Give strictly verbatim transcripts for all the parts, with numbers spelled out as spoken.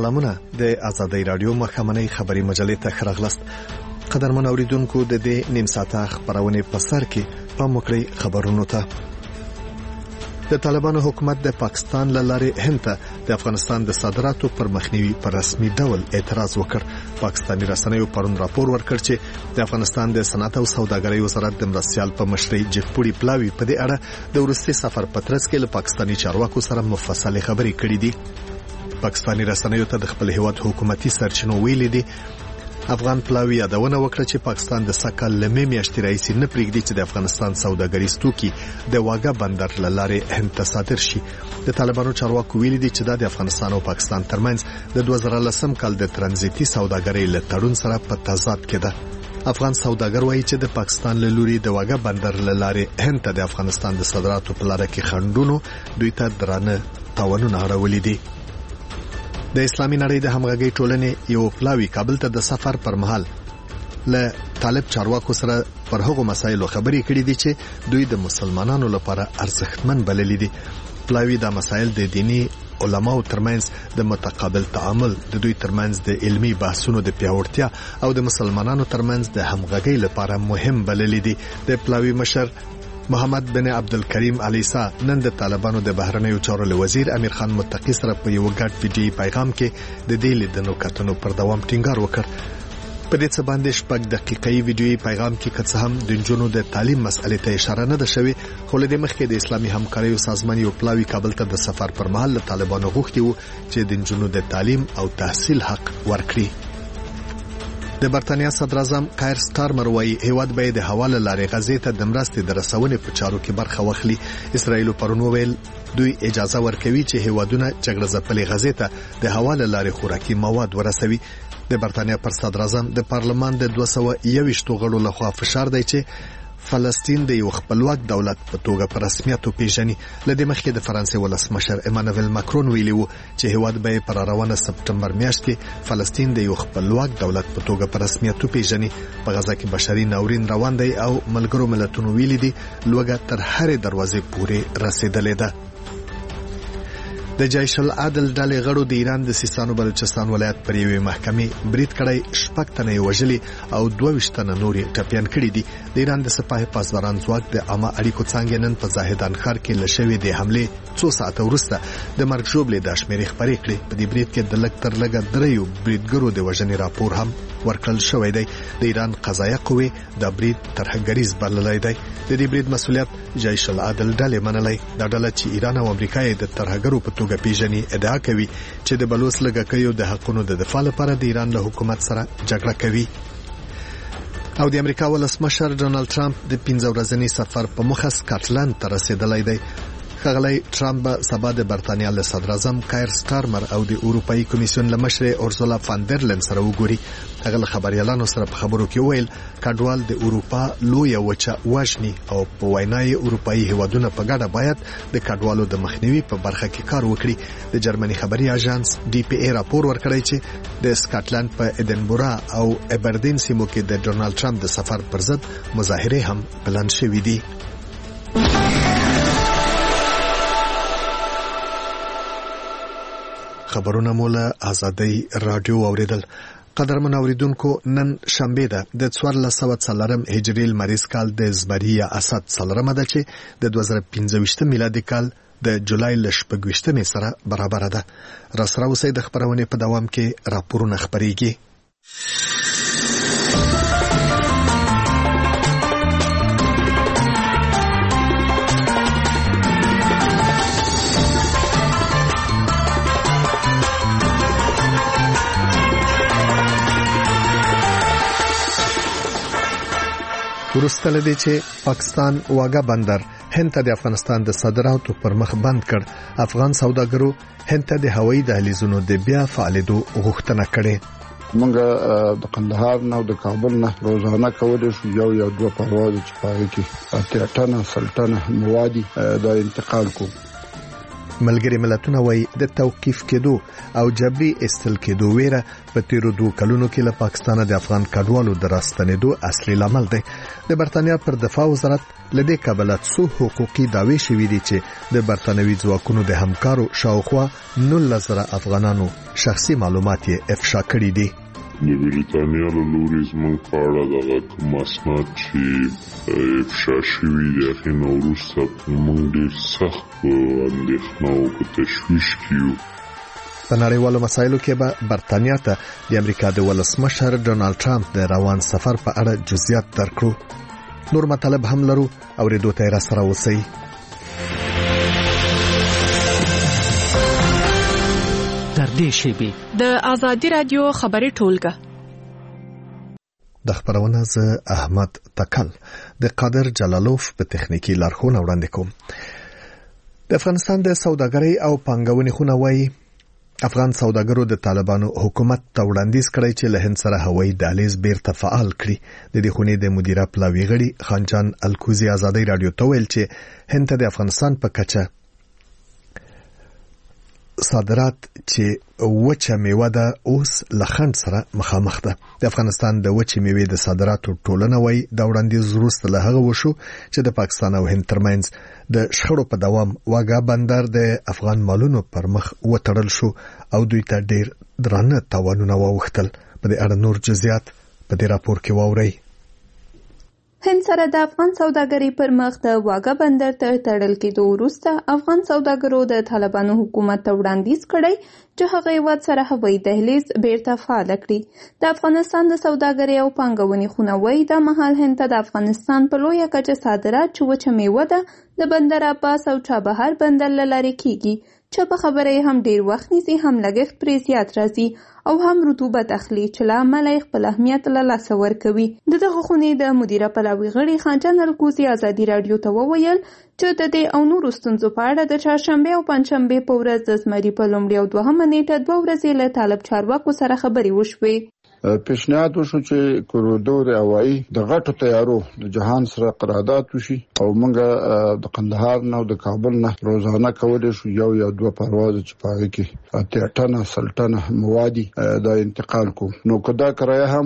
سلامونه د آزادۍ رادیو مخامنۍ خبري مجلې ته خراغلست. قدرمن اوریدونکو د دې نیم ساعته خبرونه په سر کې پام وکړئ. خبرونو ته د طالبانو حکومت د پاکستان لاره هند ته د افغانستان د صادراتو پر مخنیوي پر رسمي ډول اعتراض وکړ. پاکستاني رسنیو پرون راپور ورکړ چې د افغانستان د صنعت او سوداګرۍ وزارت د مرستيال په مشرۍ جفپوري پلاوی په دې اړه د ورستي سفر پترس کې له پاکستاني چارواکو سره مفصله خبرې کړې دي. پاکستاني رسنیو ته د خپل هیواد حکومتي سرچینو ویلي دي افغان پلاوی یادونه وکړه چې پاکستان د سکل لمې میاشتې راځي نه پریږدي چې د افغانستان سوداګریز توکي د واګه بندر لاره هند ته صادر شي. د طالبانو چارواکو ویلي دي چې د افغانستان او پاکستان ترمنځ د دوه زره لسم کال د ترانزیتي سوداګرۍ له تړون سره په تضاد کې ده. افغان سوداګر وایي چې د پاکستان له لوري د واګه بندر لاره هند ته د افغانستان د صادراتو په لاره کې خنډونو دوی ته درانه تاوانونه اړولي دي. د اسلامي نړۍ د همغږي ټولنې یو پلاوی کابل ته د سفر پر مهال له طالب چارواکو سره پر هغو مسایلو خبرې کړې دي چې دوی د مسلمانانو لپاره ارزښتمن بللي دي. پلاوی دا مسایل د دینی علماو ترمنځ د متقابل تعامل، د دوی ترمنځ د علمي بحثونو د پیاوړتیا او د مسلمانانو ترمنځ د همغږۍ لپاره مهم بللي دي. د پلاوی مشر محمد بن عبدالکریم علیسا نن د طالبانو د بهرنیو چارو وزیر امیر خان متقی سره په یو ګډ ویډیو پیغام کې د دې لیدنو کتنو پر دوام ټینګار وکړ. په دې څه باندې شپږ دقیقې ویډیو پیغام کې که څه هم د جنونو د تعلیم مسئلې ته اشاره نه ده شوې، خو له دې مخکې د اسلامي همکاریو سازمان یو پلاوی کابل ته د سفر پر مهال له طالبانو غوښتي وو چې د جنونو د تعلیم او تحصیل حق ورکړي. د برتانیا صدر اعظم کایر سټارمر وايي هیواد به د حواله لارې غزې ته د مرستې د رسونې په چارو کې برخه واخلي. اسرائیل پرون ویل دوی اجازه ورکوي چې هیوادونه جګړه ځپلې غزې ته د حواله لارې خوراکي مواد ورسوي. د برتانیا پر صدر اعظم د پارلمان د دوه سوه یو ویشت غړو لخوا فشار دی چې فلسطین د یو خپلواک دولت په توګه په رسمیت پیژني. لدې مخکې د فرانسې ولسمشر ایمانوئل ماکرون ویلي وو چې هیواد به پر روانه سپټمبر میاشت کې فلسطین د یو خپلواک دولت په توګه په رسمیت پیژني. په غزا کې بشري ناورین روان دی او ملګرو ملتونو ویلي دي لوګه تر هرې دروازې پورې رسیدلې ده. د جیش العدل ډلې غړو د ایران د سیستان بلوچستان ولایت پر یوې محکمې برید کړی، شپږ تنه وژلي او دوه ویشت تنه نورې ټپیان کړي دي. د ایران د سپاه پاسداران ځواک د عامه اړیکو څانګې نن په زاهدان ښار کې له شوې د حملې څو ساعته وروسته د مرګ ژوبلې د شمیرې خبرې کړې. په دې برید کې د لږ تر لږه دریو بریدګرو د وژنې راپور هم ورکړل شوی دی. د ایران قضایه قوې د برید ترهګریز بللی دی. د دې برید مسؤلیت جیش العدل ډلې منلی. دا ډله چې ایران او امریکا یې د ترهګرو په توګه پیژني ادعا کوي چې د بلوچ لږکیو د حقونو د دفاع لپاره د ایران له حکومت سره جګړه کوي. او د امریکا ولسمشر ډونالد ټرمپ د پنځه ورځني سفر په موخه سکاټلند ته رسیدلی دی. ښاغلی ټرمپ به سبا د برتانیا له صدر اعظم کایر سټارمر او د اروپایي کمیسیون له مشرې اورسولا فاندرلن سره وګوري. هغه له خبريالانو سره په خبرو کې ویل کډوال د اروپا لویه وچه وژني او په وینای اروپایي هیوادونه په ګډه باید د کډوالو د مخنیوي په برخه کې کار وکړي. د جرمني خبري اژانس ډي پی ای راپور ورکړی چې د سکاټلند په ادنبرا او ابردین سیمو کې د ډونالد ټرمپ د سفر پر ضد مظاهره هم پلان شوې دي. خبرونه مولا آزادۍ رادیو اوریدل. قدرمن اوریدونکو نن شنبه ده د څوارلس سوه څلورم هجري لمریز کال د زبریه اسد څلورمه ده چې د دوه زره پنځه ویشت میلادي کال د جولای ل شپږ ویشتمې سره برابر ده. راسره اوسئ د خبرونې په دوام کې راپورونه خبرېږي. ورسته لدی چې پاکستان واګه بندر هند ته د افغانستان د صادراتو پر مخ بند کړ، افغان سوداګرو هند ته د هوایي دهلیزونو د بیا فعالیدو غوښتنه کړې. موږ د قندهار نه او د کابل نه روزانه کولای شو یو یا دوه پرواز چې پاره کې اتیا ټنه سلطنه موادي د انتقال کو. ملګری ملتونه وایي د توقیف کېدو او جبري استل کېدو ویره په تیرو دوه کلونو کې له پاکستان د افغان کډوالو د راستنېدو اصلي لامل دی. د برتانیا پر دفاع وزارت لدې کابل څو حقوقي دعوی شوې دي چې د برتانوي ځواکونو د همکارو شاوخوا نولس زره افغانانو شخصي معلومات یې افشا کړي دي. د بریتانیا له لوري زموږ په اړه دغه کوم اسناد چې افشا شوي دي هغې نه وروسته موږ ډېر سخت په اندېښنه او په تشویش کې یو. په نړیوالو مسایلو کې به برتانیا ته د امریکا د ولسمشر ډونالد ټرمپ د روان سفر په اړه جزئیات درکړو. نور مطالب هم لرو اورېدو ته یې راسره اوسئ. د آزادی رادیو خبري ټولګه د خبرونه ز احمد تکل د قادر جلالوف په تخنیکی لارښوونه وړاندې کوم. د افغانستان د سوداګرۍ او پانګونې خونه وايي افغان سوداګرو د طالبانو حکومت ته وړاندیز کړی چې له هند سره هوایي دهلیز بیرته فعال کړي. د دې خونې د مدیره پلاوی غړي خانجان الکوزي آزادی رادیو ته ویل چې هند ته د افغانستان په کچه صادرات چې وچه میوه ده اوس لخند سره مخامخ ده. د افغانستان د وچه میوې د صادراتو ټولنه وایي دا وړاندیز وروسته له هغه وشو چې د پاکستان او هند ترمنځ د شخړو په دوام واګا بندر د افغان مالونو پر مخ وتړل شو او دوی ته ډېر درانه تاوانونه واوښتل. په دې اړه نور جزئیات په دې راپور کې واورئ. هند سره د افغان سوداګرۍ پر مخ د واګا بندر ته تړل کېدو وروسته افغان سوداګرو د طالبانو حکومت ته وړاندیز کړی چې هغه هیواد سره هوایي دهلیز بیرته فعال کړي. د افغانستان د سوداګرۍ او پانګونې خونه وایي دا مهال هند ته د افغانستان په لویه کچه صادرات چې وچه میوه ده د بندر عباس او چابهار بندر له لارې کیږي چې په خبره هم ډیر وخت نیسي، هم لګښت پرې زیات راځي او هم رطوبت اخلي چې له امله یې خپل اهمیت له لاسه ورکوي. د دغه خونې د مدیره پلاوي غړي خانجان الکوزي آزادي رادیو ته وویل چې د دې او نورو ستونزو په اړه د چهارشنبې او پنجشنبې په ورځ د زمري په لومړۍ او دوهمه نیټه دوه ورځې له طالب چارواکو سره خبرې وشوې. پیشنهاد وشو چې کوریډور هوایي د غټو تیارو د جهان سره قرارداد وشي او موږ د قندهار نه او د کابل نه روزانه کولای شو یو یا دوه پرواز چې پاره کې اتیا ټنه سلطنه موادي د انتقال کو. نو کدا کرایه هم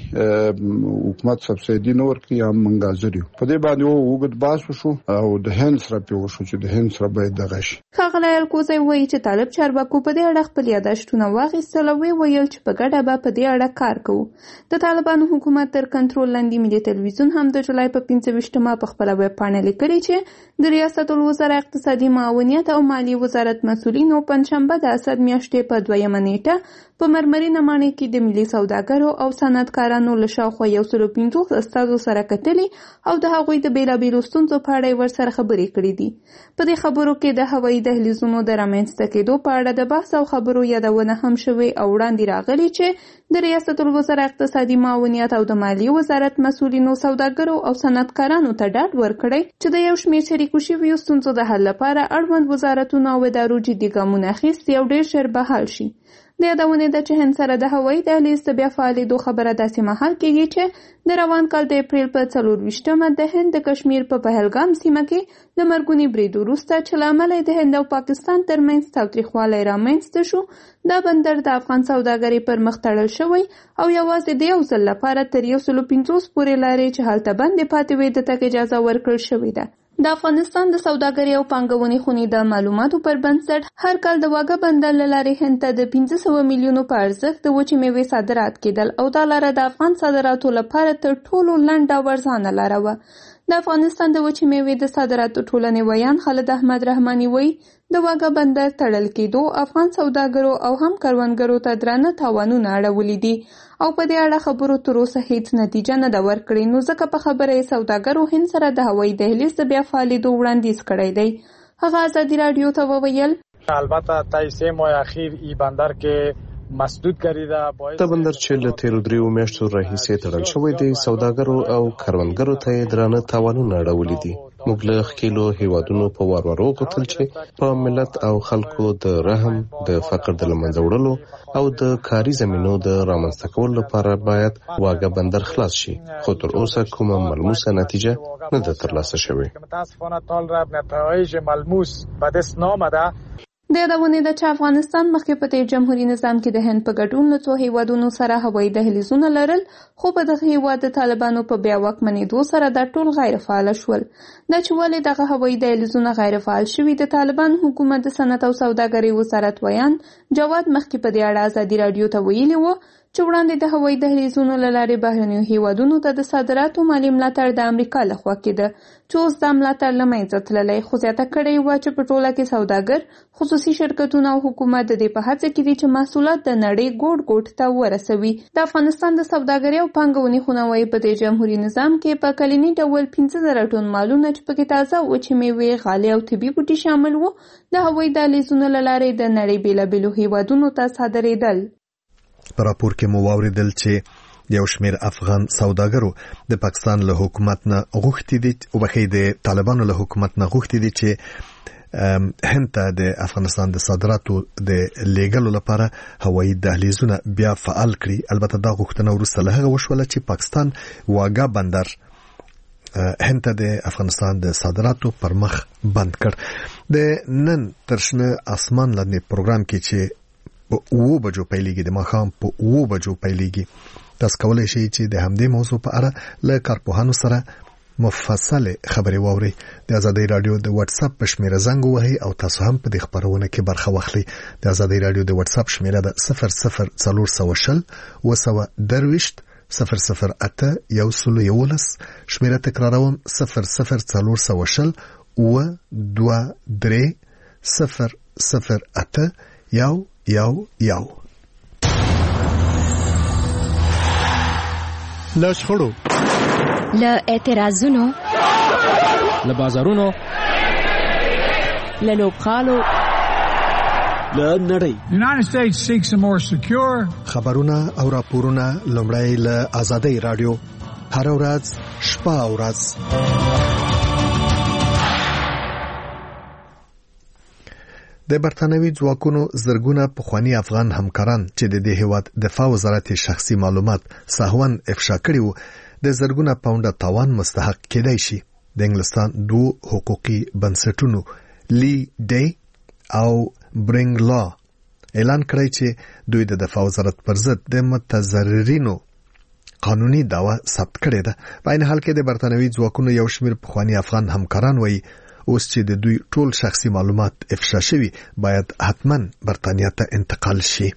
جګي حکومت سبسایډي نور کوي هم موږ زریو په دې باندې وګد باس وشو او د هند سره په وشو چې د هند سره باید دغه شي. خغلی الکوزي وایي چې طالب چارواکو په دې اړه خپل یاداشتونه واخیستل او ویل چې په ګډه به په دې اړه کار کوو. د طالبانو حکومت تر کنټرول لاندې ملي تلویزیون هم د جولای په پنځه ویشتمه په خپله ویب پاڼه لیکلي چې د ریاست الوزرا اقتصادي معاونیت او مالی وزارت مسؤلینو پنجشنبه د اسد میاشتې په دویمه نیټه په مرمرینه ماڼۍ کې د ملي سوداګرو او صنعتکارانو له شاوخوا یو سل او پنځوس استازو سره کتلي او د هغوی د بېلابېلو ستونزو په اړه یې ورسره خبرې کړې دي. په دې خبرو کې د هوایي دهلیزونو د رامنځته کېدو په اړه د بحث او خبرو یادونه هم شوې او وړاندې راغلي چې د ریاست الوزرا اقتصادي معاونیت او د مالی وزارت مسؤلینو سوداګرو او صنعتکارانو ته ډاډ ورکړی چې د یو شمېر شریکو شویو ستونزو د حل لپاره اړوند وزارتونو او ادارو جدي ګامونه اخیستي او ډېر ژر به حل شي. د یادونې ده چې هند سره د هوایي دهلیز د بیا فعالېدو خبره داسې مهال کېږي چې د روان کال د اپریل په څلور ویشتمه د هند د کشمیر په پهلګام سیمه کې د مرګوني برید وروسته چې له امله د هند او پاکستان ترمنځ تاوتریخوالی رامنځته شو، دا بندر د افغان سوداګرۍ پر مخ تړل شوی او یوازې د یو ځل لپاره تر یو سل او پنځوس پورې لارې چې هلته بندې پاتې وې د تګ اجازه ورکړل شوې ده. د افغانستان د سوداګرۍ او پانګونې خونې د معلوماتو پر بنسټ هر کال د واګا بندر له لارې هند ته د پنځه سوه میلیونو په ارزښت د وچې میوې صادرات کېدل او دا لاره د افغان صادراتو لپاره تر ټولو لنډه او ارزانه لاره وه. د افغانستان د وچې میوې د صادراتو ټولنې ویان خالد احمد رحماني وایي د واګا بندر تړل کېدو افغان سوداګرو او هم کروندګرو ته درانه تاوانونه اړولي دي او په دې اړه خبرو تر اوسه هیڅ نتیجه نه ده ورکړې. نو ځکه په خبره یې سوداګرو هند سره د هوایي دهلیز د بیا فعالېدو وړاندیز کړی دی. هغه آزادي رادیو ته وویل البته تا سه ماه اخیر ای بندر کې مسدود کړی ده. دا بندر چې له تیرو دریو میاشتو راهیسې تړل شوی دی سوداګرو او کروندګرو ته درانه تاوانونه اړولي دي. موږ له ښکېلو هیوادونو په وار وار وغوښتل چې په ملت او خلکو د رحم د فقر د له منځه وړلو او د کاري زمینو د رامنځته کولو لپاره باید واګا بندر خلاص شي، خو تر اوسه کومه ملموسه نتیجه نه ده ترلاسه شوې. متاسفانه تا نتایج ملموس به دست نآمده د یادونې ده چې افغانستان مخکې په تیر جمهوریت نظام کې د هند په ګډون له څو هیوادونو سره هوایي دهلیزونه لرل، خو په دغه هیواد د طالبانو په بیا واکمنېدو سره دا ټول غیر فعاله شول. دا چې ولې دغه هوایي دهلیزونه غیر فعال شوي، د طالبان حکومت د صنعت او سوداګرۍ وزارت ویان جواد مخکې په دې اړه ازادي راډیو ته ویلي و چې وړاندې د هوایي دهلیزونو له لارې بهرنیو هیوادونو ته د صادراتو مالي ملاتړ د امریکا لخوا کېده، چې اوس دا ملاتړ له منځه تللی. خو زیاته کړې وه چې په ټوله کې سوداګر، خصوصي شرکتونه او حکومت د دې په هڅه کې دي چې محصولات د نړۍ ګوټ ګوټ ته ورسوي. د افغانستان د سوداګرۍ او پانګونې خونه وایي په دې جمهوریت نظام کې په کلني ډول پنځه زره ټن مالونه چې پکې تازه وچې میوې، غالۍ او طبي بوټي شامل وو، د هوایي دهلیزونو له لارې د نړۍ بېلابېلو هیوادونو ته صادرېدل. په راپور کې مو واورېدل چې یو شمېر افغان سوداګرو د پاکستان له حکومت نه غوښتي دي او بخې د طالبانو له حکومت نه غوښتي دي چې هند ته د افغانستان د صادراتو د لیږلو لپاره هوایي دهلیزونه بیا فعال کړي. البته دا غوښتنه وروسته له هغه وشوله چې پاکستان واګا بندر هند ته د افغانستان د صادراتو پر مخ بند کړ. د نن ترشنه اسمان لاندې پروګرام کې چې په اوو بجو پیلېږي، د ماښام په اوو بجو پیلېږي، تاسو کولی شئ چې د همدې موضوع په اړه له کارپوهانو سره مفصل خبرې واورئ. د ازادۍ راډیو د واتس اپ په شمیره زنګ ووهئ او تاسو هم په دې خبرونه کې برخه واخلئ. د ازادۍ راډیو د واتس اپ شمیره ده صفر صفر څلور سوه شل اوه سوه درویشت صفر صفر اته یو سلو یولس. شمیره تکراروم صفر صفر څلور سوه شل اوه دوه درې صفر صفر اته یو یو یو. له شخړو، له اعتراضونو، له بازارونو، له لوبغالو، له نړۍ. United States seeks a more secure. خبرونه او راپورونه لومړی له ازادۍ راډیو، هر ورځ شپه او ورځ. د برتانوي ځواکونو زرګونه پخواني افغان همکاران چې د دې هیواد دفاع وزارت شخصي معلومات سهون افشا کړي وو، د زرګونه پاونډه تاوان مستحق کېدای شي. د انګلستان دوه حقوقي بنسټونو لی ډی او برینګ لا اعلان کړی چې دوی د دفاع وزارت پر ضد د متضررینو قانوني دعوه ثبت کړې ده. په عین حال کې د برتانوي ځواکونو یو شمېر پخواني افغان همکاران وایي اوس چې د دوی ټول شخصي معلومات افشا شوي باید حتما برتانیا ته انتقال شي.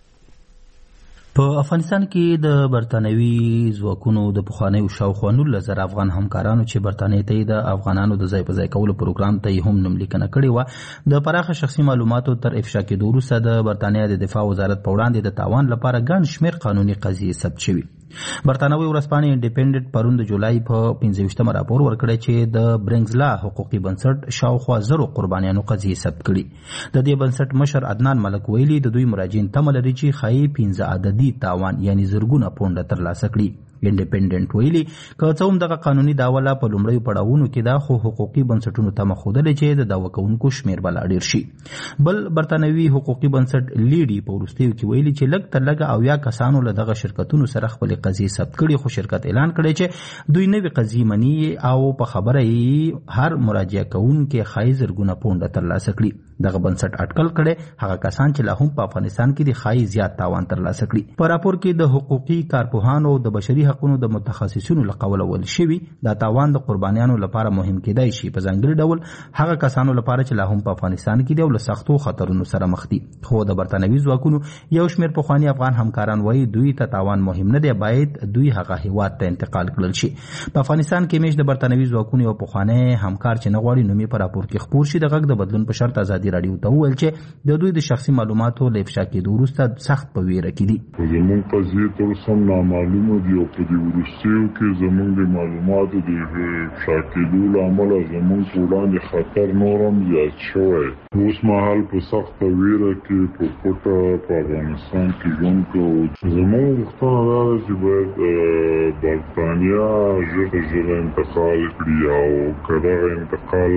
په افغانستان کې د برتانوي ځواکونو د پخوانیو شاوخوا نولس زره افغان همکارانو چې برتانیې ته د افغانانو د ځای په ځای کولو پروګرام ته هم نوملیکنه کړې وه، د پراخه شخصي معلوماتو تر افشا کېدو وروسته د برتانیا د دفاع وزارت په وړاندې د تاوان لپاره ګڼ شمېر قانوني قضیې ثبت شوي. برتانوي ورځپاڼې انډیپینډنټ پرون د جولای په پنځه ویشتمه راپور ورکړی چې د برینګزلا حقوقي بنسټ شاوخوا زرو قربانیانو قضیې ثبت کړي. د دې بنسټ مشر عدنان ملک ویلي د دوی مراجعین تمه لري چې ښایي پنځه عددي تاوان یعنی زرګونه پونډه ترلاسه کړي. انډیپینډنټ ویلي که څه هم دغه قانوني دعوه لا په لومړیو پړاوونو کې دا، خو حقوقي بنسټونو تمه ښودلې چې د دعوه کوونکو شمېر به لا ډېر شي. بل برتانوي حقوقي بنسټ لیډي په وروستیو کې ویلي چې لږ تر لږه اویا کسانو له دغه شرکتونو سره خپلې قضیې ثبت کړي، خو شرکت اعلان کړی چې دوی نوې قضیې مني او په خبره یې هر مراجعه کوونکی ښایي زرګونه پونډه ترلاسه کړي. دغه بنسټ اټکل کړي هغه کسان چې لا هم په افغانستان کې د ښایي زیات تاوان ترلاسه کړي. په راپور کې د حقوقي کارپوهانو د بشري حقوقو د متخصصینو له قوله ویل شوي دا تاوان د قربانیانو لپاره مهم کېدای شي، په ځانګړي ډول هغه کسانو لپاره چې لا هم په افغانستان کې دي او له سختو خطرونو سره مخ دي. خو د برتانوي ځواکونو یو شمېر پخواني افغان همکاران وایي دوی ته تاوان مهم نه دی، باید دوی هغه هیواد ته انتقال کړل شي. په افغانستان کې میش د برتانوي ځواکونو یو پخوانی همکار چې نه غواړي نوم یې په راپور کې خپور شي، د غږ د بدلون په شرط ازادي راډیو ته وویل چې د دوی د شخصي معلوماتو له افشا کېدو وروسته سخت په ویره کې دي. زموږ قضیې تر اوسه هم نامعلومه دي او په دې وروستیو کې زموږ د معلوماتو د افشا کېدو له امله زموږ په وړاندې خطر نور هم زیات شوی. اوس مهال په سخته ویره کې په پټه په افغانستان کې ژوند کوو. زموږ غوښتنه دا ده چې باید برتانیا ژر ژر انتقال کړي او که دغه انتقال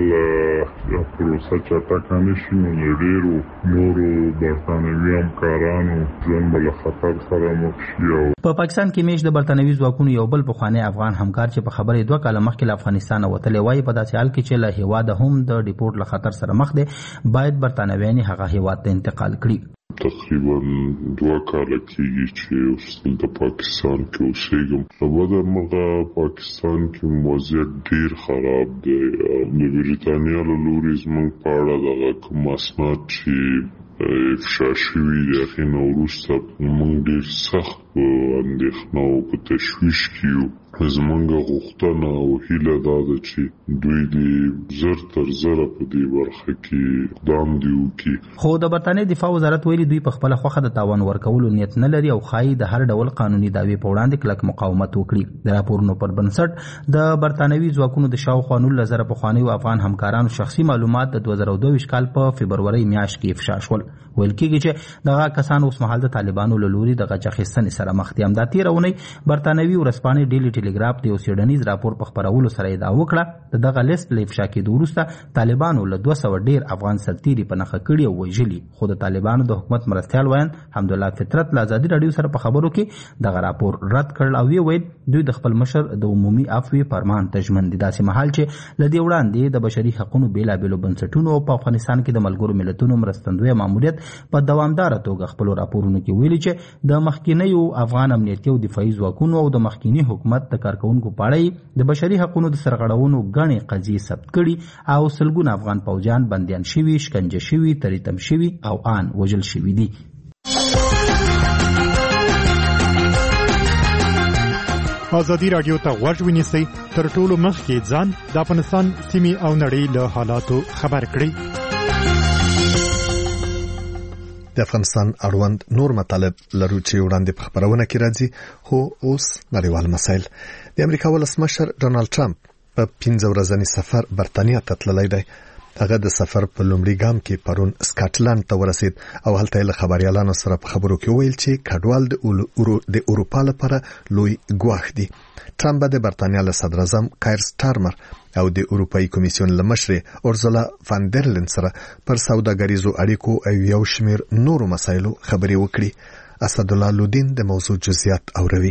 پروسه چټکه نه شي نو د ډېرو نورو برتانوي همکارانو ژوند به له خطر سره مخ شي. په پاکستان کې میش د برتانوي برتانوي ځواکونو یو بل پخوانی افغان همکار چې په خبرې دوه کاله مخکې له افغانستان وتلی وای په داسې حال کې چې له هیواده هم د ډیپورټ له خطر سره مخ دی باید برتانویان هغه هیواد ته انتقال کړي. تقریبا دوه کاله کېږي چې اوس د پاکستان کې اوسېږم. په بدر مرغه پاکستان کې وضعیت ډېر خراب دی. د بریتانیا له لوري زموږ په اړه دغه کوم اسناد چې افشا شوي دي هغې نه وروسته موږ ډېر سخت په اندېښنه او په تشویش کې یو. زموږ غوښتنه او هیله دا ده چې دوی دې زر تر زره په دې برخه کې اقدام دې وکړي. خو د برتانیې دفاع وزارت ویلي دوی په خپله خوښه د تاوان ورکولو نیت نه لري او ښایي د هر ډول قانوني دعوې په وړاندې کلک مقاومت وکړي. د راپورونو پر بنسټ د برتانوي ځواکونو د شاوخوا نولس زره پخوانیو افغان همکارانو شخصي معلومات د دوه زره دوه ویشت کال په فبرورۍ میاشت کې افشا شول. ویل کېږي چې دغه کسان اوس مهال د طالبانو له لوري د غچ اخیستنې سره مخ دي. همدا تېره اونۍ برتانوي ورځپاڼې ډیلی ټیلیګراف د یو څېړنیز راپور په خپرولو سره ادعا وکړه د دغه لیست له افشا کېدو وروسته طالبانو له دوه سوه ډېر افغان سرتیري په نښه کړي او وژلي. خو د طالبانو د حکومت مرستیال ویان حمدالله فطرت له ازادي راډیو سره په خبرو کې دغه راپور رد کړل او ویې ویل دوی د خپل مشر د عمومي عفوې فرمان ته ژمن دي. داسې مهال چې له دې وړاندې د بشري حقونو بېلابېلو بنسټونو په افغانستان کې د ملګرو ملتونو مرستندویه ماموریت په دوامداره توګه خپلو راپورونو کې ویلي چې د مخکینیو افغان امنیتي او دفاعي ځواکونو او د مخکینی حکومت د کارکوونکو په اړه د بشري حقونو د سرغړونو ګڼې قضیې ثبت کړي او سلګونه افغان پوځیان بندیان شوي، شکنجه شوي، تریتم شوي او آن وژل شوي دي. ازادي راډیو ته غوږ ونیسئ تر ټولو مخکې ځان د افغانستان سیمې او نړۍ له حالاتو خبر کړئ. د افغانستان اړوند نور مطالب لرو چې وړاندې په خبرونه کې راځي. خو اوس نړیوال مسایل. د امریکا ولسمشر ډونالد ټرمپ په پنځه ورځني سفر برتانیا ته تللی دی. هغه د سفر په لومړي ګام کې پرون سکاټلند ته ورسید او هلته له خبريالانو سره په خبرو کې ویل چې کډوال د اروپا لپاره لوی ګواښ دي. ټرمپ د برتانیا له صدر اعظم کایر سټارمر او د اروپאי کمیسیون له مشرې اورزولا فان در لین سره پر سوداګریزو اړیکو او یو شمېر نورو مسایلو خبرې وکړي. اسد الله لودین د موضوع جزئیات اوروي.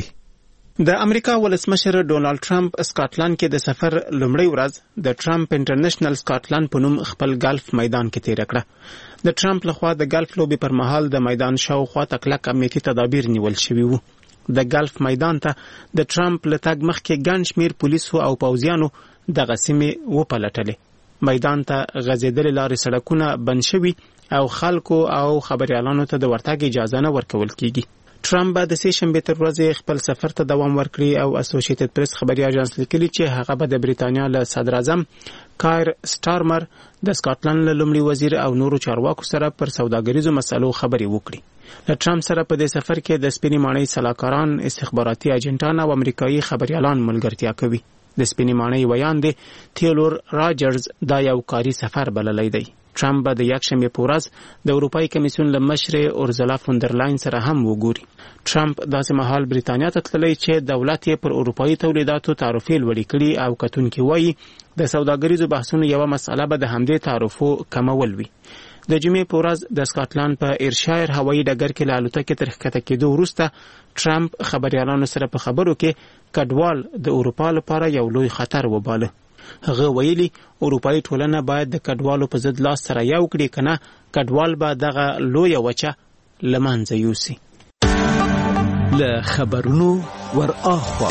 د امریکا ولسمشر ډونالد ټرمپ سکاټلند کې د سفر لومړی ورځ د ټرمپ انټرنیشنل سکاټلند په نوم خپل ګالف میدان کې تیر کړه. د ټرمپ لخوا د ګالف لوبي پر مهال د میدان شاوخوا تکلک امنیتي تدابیر نیول شوي وو. د ګالف میدان ته د ټرمپ له تګ مخکې ګڼ شمېر پولیسو او پوځیانو دغه سیمې وپلټلې. میدان ته غځېدلې لارې سړکونه بند شوي او خلکو او خبريالانو ته د ورتګ اجازه نه ورکول کیږي. ټرمپ به د سې شنبې تر ورځې خپل سفر ته دوام ورکړي او اسوسییټډ پریس خبري اژانس لیکلي چې هغه به د بریتانیا له صدر اعظم کایر سټارمر د سکاټلند له لومړي وزیر او نورو چارواکو سره پر سوداګریزو مسلو خبري وکړي. له ټرمپ سره په دې سفر کې د سپینې ماڼۍ سلاکاران، استخباراتي اجنټان او امریکایي خبريالان ملګرتیا کوي. د سپینې ماڼۍ ویان دی تیلور راجرز دا یو کاري سفر بللی دی. ټرمپ به د یکشنبې په ورځ د اروپאי کمیسیون له مشرې اورزولا فون در لاین سره هم وګوري. ټرمپ داسې مهال بریتانیا ته تللی چې دولت یې پر اروپאי تولیداتو تعرفې لوړې کړي او کتونکي وایي د سوداګریزو بحثونو یوه مسئله به د همدې تعرفو کمول وي. د جمعې په ورځ د سکاټلند په ایرشایر هوایي ډګر کې له الوتکې تر ښکته کېدو وروسته ټرمپ خبريالانو سره په خبرو کې کډوال د اروپا لپاره یو لوی خطر وباله. هغه ویلي اروپאי ټولنه باید د کډوالو په ضد لاس سره یو کړي کنه کډوال به دغه لویه وچه له منځه یوسي. له خبرونو ور اخوا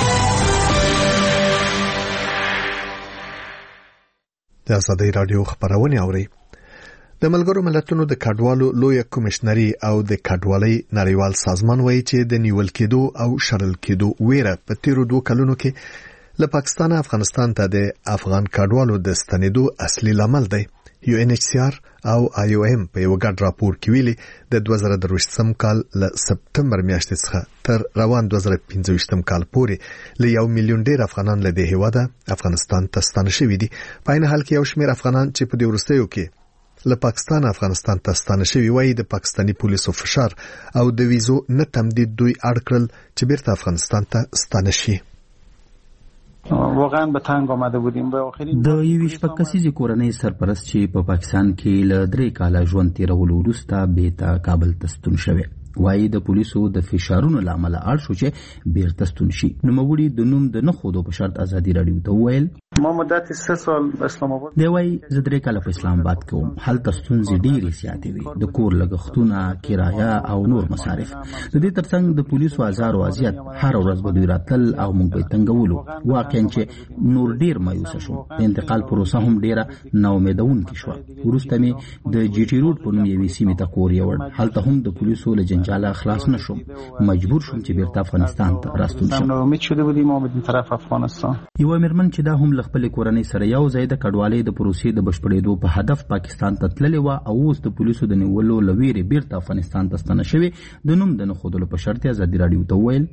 د ازادي راډیو خبرونه اوري. د ملګرو ملتونو د کډوالو لوی کمشنري او د کډوالۍ نړیوال سازمان وایي چې د نیول کېدو او شړل کېدو ویره په تیرو دوه کلونو کې له پاکستان افغانستان ته د افغان کډوالو د ستنېدو اصلي لامل دی. یو ان ایچ سی آر او آی او ایم په یو ګډ راپور کې ویلي د دوه زره درویشتم کال له سپتمبر میاشتې څخه تر روان دوه زره پنځه ویشتم کال پورې له یو میلیون ډیر افغانان له دې هیواده افغانستان ته ستانه شوي دي. په عین حال کې یو شمېر افغانان چې په دې وروستیو کې له پاکستان افغانستان ته ستانه شوي وایي د پاکستاني پولیسو فشار او د ویزو نه تمدید دوی اړ کړل چې بیرته افغانستان ته ستانه شي. واقعا به تنگ آمده بودیم. به آخرین د یوې شپږ کسیزې کورنۍ سرپرست چې په پاکستان کې له درې کاله ژوند تیرولو وروسته بیرته کابل ته ستون شوی. وايي د پولیسو د فشارونو لامل اړ شو چې بیرته ستون شي. نوموړي د نوم د نه خودو په شرط ازادي راډیو ته وویل ما مدت سه سال اسلام آباد دی وايي زه درې کاله په اسلام آباد کې وم. هلته ستونزې ډېرې زیاتې وي، د کور لګښتونه، کرایه او نور مصارف. د دې ترڅنګ د پولیسو ازار او اذیت هر ورځ به دوی راتل او موږ به تنګولو. واقعا چې نور ډېر مایوسه شو. د انتقال پروسه هم ډېره ناامیدونکې شوه. وروسته مې د جي ټي روډ په نوم یوې سیمې ته کور یوړ. هلته هم د پولیسو له جنجاله خلاص نه شوم. مجبور شوم چې بیرته افغانستان ته راستون شم. امید شده بودیم ما به طرف افغانستان. یو مېرمن چې دا هم له خپل کورنۍ سره یو ځای د کډوالۍ د پروسې د بشپړېدو په هدف پاکستان ته تللې وه او اوس د پولیسو د نیولو له ویرې بیرته افغانستان ته ستنه شوې. د نوم د نه ښودلو په شرط یې ازادي راډیو ته وویل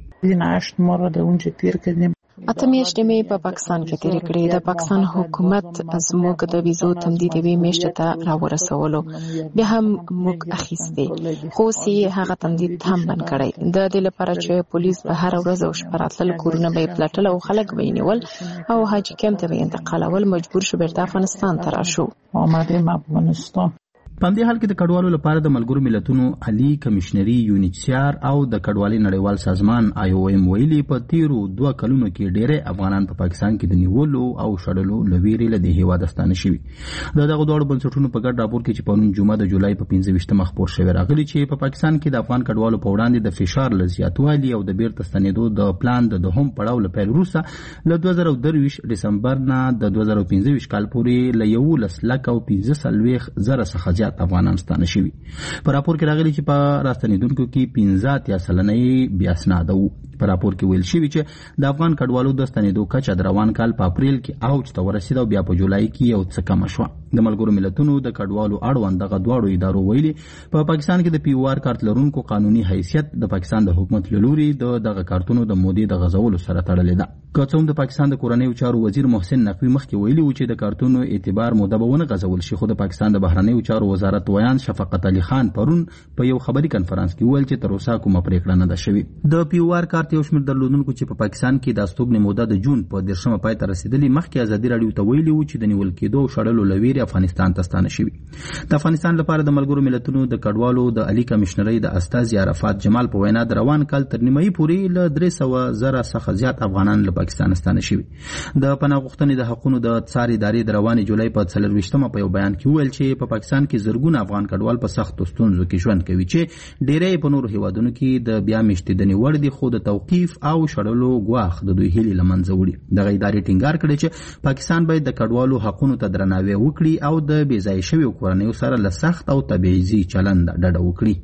اته میاشتې مې په پاکستان کې تېرې کړې. د پاکستان حکومت زموږ د ویزو تمدید یوې میاشتې ته راورسولو، بیا هم موږ اخیستې، خو اوس هغه تمدید هم بند کړی. د دې لپاره چې پولیس به هره ورځ او شپه راتلل، کورونه به یې پلټل او خلک به یې نیول او حاجي کمپ ته به یې انتقالول. مجبور شو بیرته افغانستان ته راشو. آمدیم افغانستان. په همدې حال کې د کډوالو لپاره د ملګرو ملتونو عالي کمشنري یو ان ایچ سی آر او د کډوالۍ نړیوال سازمان آی او ایم ویلي په تیرو دوه کلونو کې ډېری افغانان په پاکستان کې د نیولو او شړلو له ویرې له دې هېواده ستانه شوي. د دغو دواړو بنسټونو په ګډ راپور کې چې پرون جمعه د جولای په پنځه ویشتمه خپور شوی راغلي چې په پاکستان کې د افغان کډوالو په وړاندې د فشار له زیاتوالي او د بیرته ستنېدو د پلان د دوهم پړاو له پیل وروسته له دوه زره درویشت ډسمبر نه د دوه زره پنځه ویشت کال پورې له یولس لک او پنځه څلوېښت زره څخه زیات افغانان ستانه شوي. په راپور کې راغلي چې په راستنېدونکو کې پنځه اتیا سلنه یې بې اسناده وو. په راپور کې ویل شوي چې د افغان کډوالو د ستنېدو کچه د روان کال په اپریل کې اوج ته ورسېده او بیا په جولای کې یو څه کمه شوه. د ملګرو ملتونو د کډوالو اړوند دغه دواړو ادارو ویلي په پاکستان کې د پی او آر کارت لرونکو قانوني حیثیت د پاکستان د حکومت له لوري د دغه کارتونو د مودې د غځولو سره تړلې ده. که څه هم د پاکستان د کورنیو چارو وزیر محسن نقوي مخکې ویلي و چې د کارتونو اعتبار موده به ونه غځول شي، خو د پاکستان د بهرنیو چارو وزارت ویان شفقت علي خان پرون په یو خبري کنفرانس کې ویل چې تر اوسه کومه پریکړه نه ده شوې. د پی او آر کارت یو شمېر درلودونکو چې په پاکستان کې د استوګنې موده د جون په دېرشمه پای ته رسېدلې مخکې ازادي راډیو ته ویلي و چې د نیول کېدو او شړلو له ویرې افغانستان ته ستانه شوي. د افغانستان لپاره د ملګرو ملتونو د کډوالو د عالي کمشنرۍ د استازي عرفات جمال په وینا د روان کال تر نیمایي پورې له درې سوه زره څخه زیات افغانان له پاکستان ستانه شوي. د پناه غوښتنې د حقونو د څار ادارې د روانې جولای په څلرویشتمه په یو بیان کې وویل چې په پاکستان کې زرګونه افغان کډوال په سختو ستونزو کې ژوند کوي چې ډېری په نورو هیوادونو کې د بیا میشتېدنې وړ دي، خو د توقیف او شړلو ګواښ د دوی هیلې له منځه وړي. دغه ادارې ټینګار کړی چې پاکستان باید د کډوالو حقونو ته درناوی وکړي او د بې ځایه شویو کورنیو سره له سخت او تبعیضي چلند ډډه وکړي.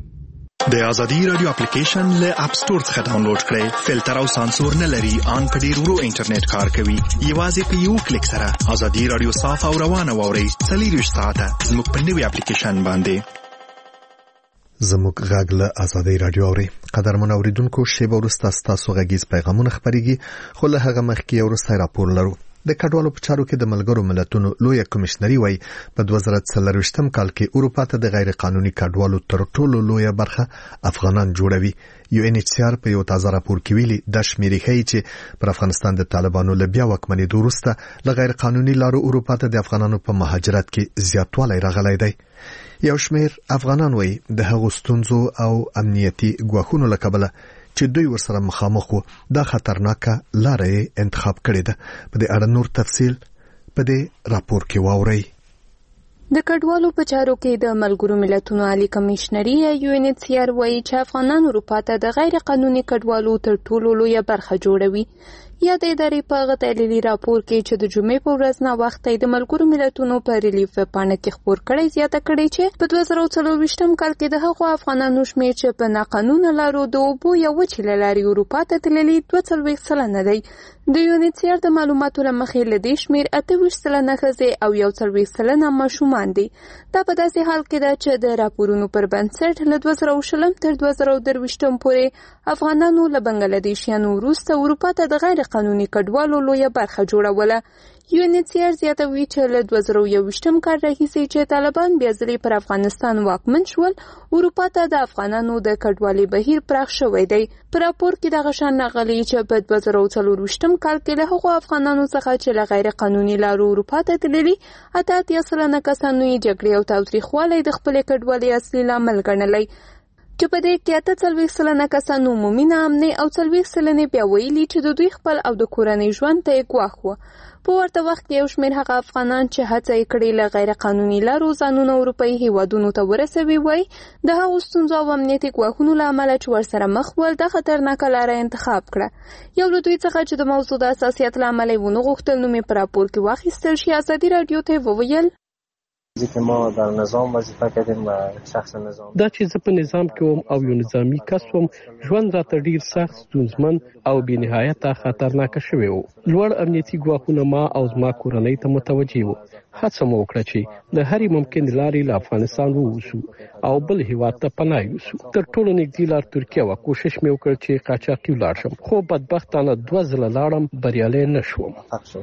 د ازادي رادیو اپلیکیشن له اپ سټور څخه ډاونلوډ کړئ. فلټر او سانسور نه لري، ان په ډیر ورو انټرنیټ کار کوي. یوازې په یو کلیک سره ازادي رادیو صاف او روانه واورئ. څلېرویشت ساعته زموږ په نوي اپلیکیشن باندې زموږ غږ له ازادي رادیو اوري. قدرمن اوریدونکو، شیبه وروسته ستاسو غږیز پیغامونه خپرېږي، خو له هغه مخکې یو وروستی راپور لرو. د کډوالو په چارو کې د ملګرو ملتونو لویه کمشنري وایي په دوه زره څلرویشتم کال کې اروپا ته د غیر قانوني کډوالو تر ټولو لویه برخه افغانان جوړوي. یو ان ایچ سی آر په یو تازه راپور کې ویلي د شمیرې ښیي چې پر افغانستان د طالبانو له بیا واکمنېدو وروسته له غیر قانوني لارو اروپا ته د افغانانو په مهاجرت کې زیاتوالی راغلی دی. یو شمېر افغانان وایي د هغو ستونزو او امنیتي ګواښونو له کبله چې دوی ورسره مخامخ وو دا خطرناکه لاره یې انتخاب کړې ده. په دې اړه نور تفصیل په دې راپور کې واورئ. د کډوالو په چارو کې د ملګرو ملتونو عالي کمشنري یا یو ان ایچ سی آر وایي چې افغانان اروپا ته د غیر قانوني کډوالو تر ټولو لویه برخه جوړوي. یا د ادارې په هغه تحلیلي راپور کې چې د جمعې په ورځ ناوخته د ملګرو ملتونو په ریلیف پاڼه کې خپور کړی زیاته کړې چې په دوه زره څلرویشتم کال کې د هغو افغانانو شمېر چې په ناقانونه لارو د اوبو یا وچې له لارې اروپا ته تللي دوه څلوېښت سلنه دی. د یو ان ایچ سی آر د معلوماتو له مخې له دې شمېر اته ویشت سلنه ښځې او یو څلوېښت سلنه ماشومان دي. دا په داسې حال کې ده چې د راپورونو پر بنسټ له دوه زره شلم تر دوه زره درویشتم پورې افغانانو له بنګلادیشیانو وروسته اروپا ته د غیر قانوني کډوالو لویه برخه جوړوله. یو ان ایچ سی آر زیاتوي چې له دوه زره یوویشتم کال راهیسې چې طالبان بیا ځلې پر افغانستان واکمن شول، اروپا ته د افغانانو د کډوالۍ بهیر پراخ شوی دی. په راپور کې دغه شان راغلی چې په دوه زره څلرویشتم کال کې له هغو افغانانو څخه چې له غیر قانوني لارو اروپا ته تللي اته اتیا سلنه کسانو یې جګړې او تاوتریخوالی د خپلې کډوالۍ اصلي لامل ګڼلی. چې په دې کې اته څلوېښت سلنه کسان عمومي ناامني او څلوېښت سلنې بیا ویلي چې د دوی خپل او د کورنۍ ژوند ته یې ګواښ وه. په ورته وخت کې یو شمېر هغه افغانان چې هڅه یې کړې له غیر قانوني لارو ځانونه اروپایي هیوادونو ته ورسوي وایي د هغو ستونزو او امنیتي ګواښونو له امله چې ورسره مخ ول دا خطرناکه لاره انتخاب کړه. یو له دوی څخه چې د موضوع د حساسیت له امله یې ونه غوښتل نوم یې په راپور کې واخیستل شي ازادي راډیو ته وویل که ما در نظام وظیفه کردیم و شخص نظام دا چې زه په نظام کې وم او یو نظامی کس وم ژوند راته ډیر سخت ستونزمن او بې نهایته خطرناک شوی و. لوړ امنیتي ګواښونه ما او زما کورنۍ ته متوجه وو. هڅه مو وکړه چې د هرې ممکن لارې له افغانستان ووځو او بل هیواد ته پناه یوسو. تر ټولو نږدې لار ترکیه وه. کوشش مې وکړ چې قاچاقي ولاړ شم خو بدبختانه دوه ځله لاړم بریالی نه شوم.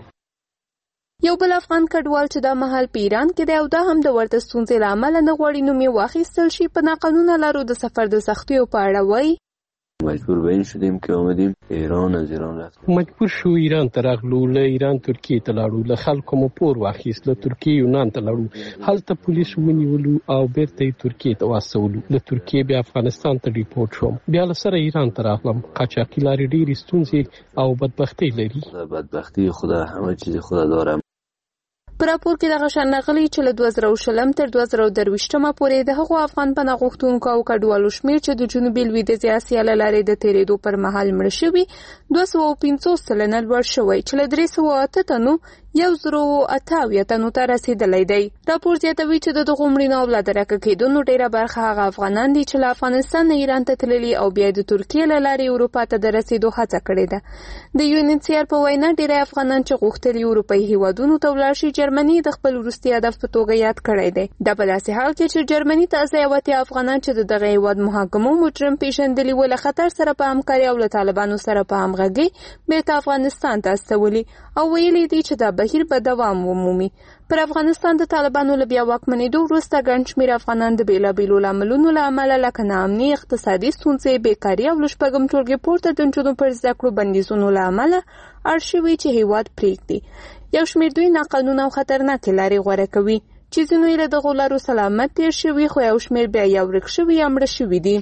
یو بل افغان کډوال چې دا مهال په ایران کې دی او دا هم د ورته ستونزې له امله نه غواړي نوم یې واخیستل شي په ناقانونه لارو د سفر د سختیو په اړه وایي مجبور به این شدیم که آمدیم ایران از ایران رفتیم. مجبور شو ایران ته راغلو. له ایران ترکیې ته لاړو. له خلکو مو پور واخیست. له ترکیې یونان ته لاړو. هلته پولیس ونیولو او بیرته یې ترکیې ته واستولو. له ترکیې بیا افغانستان ته ریپورټ شوم. بیا له سره ایران ته راغلم. قاچاقي لارې ډېرې ستونزې او بدبختۍ لري. بدبختی خدا همه چیز خدا داره. په راپور کې دغه شان راغلي چې له دوه زره شلم تر دوه زره درویشتمه پورې د هغو افغان پناه غوښتونکو او کډوالو شمېر چې د جنوبي لویدیځې اسیا له لارې د تېرېدو پر مهال مړه شوي دوه سوه پنځوس سلنه لوړ شوی چې له درې سوه اته تنو یو زرو اته اویا تنو ته رسېدلی دی. راپور زیاتوي چې د دغو مړینو او له درکه کېدونو ډېره برخه هغه افغانان دي چې له افغانستان نه ایران ته تللي او بیا د ترکیې له لارې اروپا ته د رسېدو هڅه کړې ده. د یو ان ایچ سی آر په وینا ډېری افغانان چې غوښتلي اروپایي هیوادونو ته ولاړ شي جرمني د خپل وروستي هدف په توګه یاد کړی دی. دا په داسې حال کې چې جرمني ته ځای اتیا افغانان چې د دغه هیواد محاکمو مجرم پیژندلي و له خطر سره په همکاري او له طالبانو سره په همغږۍ بیرته افغانستان ته استولي او ویلي دي چې دا بهیر به دوام ومومي. پر افغانستان د طالبانو له بیا واکمنېدو وروسته ګڼ شمېر افغانان د بېلابېلو لاملونو له امله لکه ناامني، اقتصادي ستونزې، بېکاري او له شپږم ټولګې پورته د نجونو پر زده کړو بندیزونو له امله اړ شوي چې هیواد پرېږدي. یو شمېر دوی ناقانونه او خطرناکې لارې غوره کوي چې ځینو یې له دغو لارو سلامت تېر شوي خو یو شمېر بیا یا ورک شوي یا مړه شوي دي.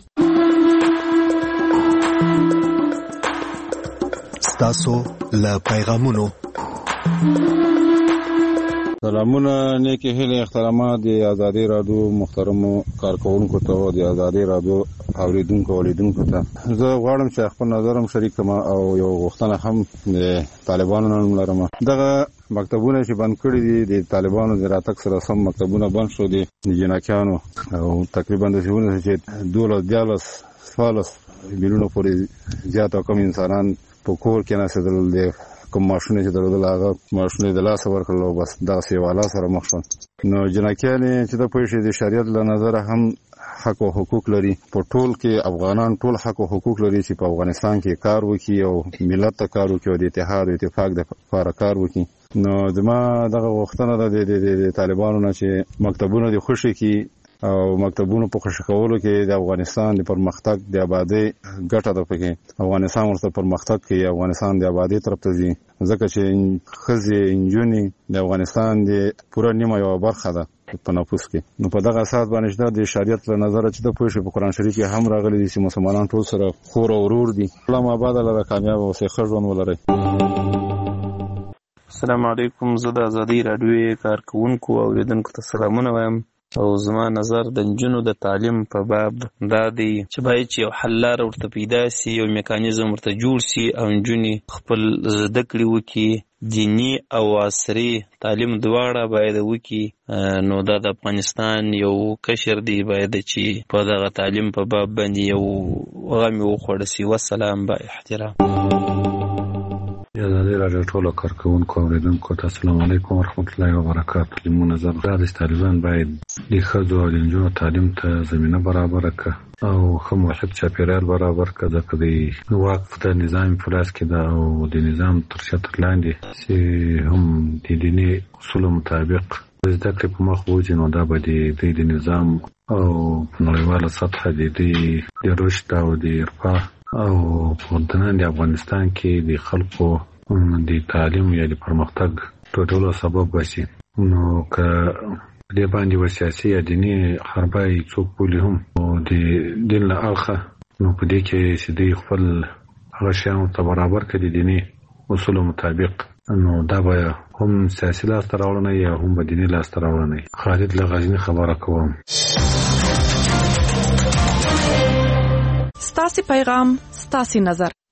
ستاسو له پیغامونو سلامونه، نیکی هیله، احترامات د ازادي رادیو محترمو کارکونکو ته او د ازادي رادیو اوریدونکو اوریدونکو ته زه غواړم چې خپل نظرم شریک کړم او یو غوښتنه هم د طالبانو نن لرم. دغه مکتبونه چې بند کړي دي د طالبانو د راتګ سره سم مکتبونه بند شو دي د جنکیانو او تقریبا د ژوند چې دولس دیالس څوارلس میلیونو پورې زیات کم انسانان په کور کې ناسدل دي. کوم ماشونه چې درلودل هغه ماشونه د لاس ورکړل او بس دا سیواله سره مخ شول. نو جنکیان چې د پوښتنې د شریعت له نظر هم حق او حقوق لري. په ټول کې افغانان ټول حق او حقوق لري چې په افغانستان کې کار وکړي او ملت ته کار وکړي او د اتحاد او اتفاق د لپاره کار وکړي. نو زما دغه غوښتنه ده د طالبانو نه چې مکتبونه د خوشي کې او مکتبونو په خوشی کولو کې د افغانستان د پرمختګ د آبادی ګټه ده. پکې افغانستان ورته پرمختګ کوي، افغانستان د آبادی طرف ته ځي، ځکه چې خزي انجونی د افغانستان د پوره نیمه یو برخه ده په نفوس کې. نو په دغه اساس باندې د شریعت له نظر چې د پوښتنې په قرآن شریف کې هم راغلي دي چې مسلمانان ټول سره خور او ورور دي. الله آباد لره کامیاب او ښه ژوند ولري. السلام علیکم. زه د ازادي راډیو کارکونکو او اوریدونکو ته سلامونه وایم او زما نظر د نجونو د تعلیم په باب دا دی چې باید چې یو حل لاره ورته پیدا سي، یو میکانیزم ورته جوړ سي او نجونې خپل زده کړې وکړي، دیني او عصري تعلیم دواړه باید وکړي. نو دا د افغانستان یو کشر دی باید چې په دغه تعلیم په باب باندې یو غم وخوړ سي. والسلام با احترام. یا ازادي راډیو ټولو کارکونکو اوریدونکو ته السلام علیکم ورحمت الله وبرکاتہ. لمو نظر دا د طالبان باید د ښځو او د نجونو تعلیم ته زمینه برابر کړه او ښه محیط چاپیریال برابر کړه، ځکه د وقف د نظام په لاس کې ده او د نظام تر چتر لاندې چې هم د دیني اصولو مطابق زده کړې په مخ وځي، نو دا به د دوی د نظام او نړیواله سطحه د دوی د رشد او د ارفاه او په دننه د افغانستان کې د خلکو د تعلیم یا د پرمختګ ټولو سبب بشي. نو که دې باندې و سیاسي یا دیني حربای څوک بولي هم او د دین له اړخه نو په دې کې چې دوی خپل هغه شیانو ته برابر کړي دیني اصولو مطابق نو دا به هم سیاسي لاسته راوړنه یا هم به دیني لاسته راوړنه. خالد له غزني خبره کوم. ستاسو پیغام ستاسو نظر